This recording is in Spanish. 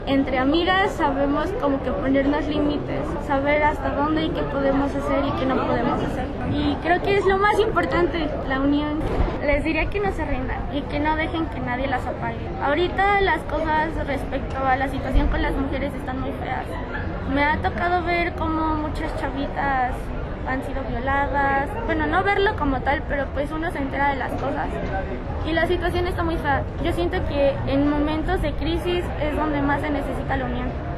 Entre amigas sabemos como que ponernos límites, saber hasta dónde y qué podemos hacer y qué no podemos hacer. Y creo que es lo más importante, la unión. Les diría que no se rindan y que no dejen que nadie las apague. Ahorita las cosas respecto a la situación con las mujeres están muy feas. Me ha tocado ver cómo muchas chavitas han sido violadas, bueno, no verlo como tal, pero pues uno se entera de las cosas y la situación está muy fea. Yo siento que en momentos de crisis es donde más se necesita la unión.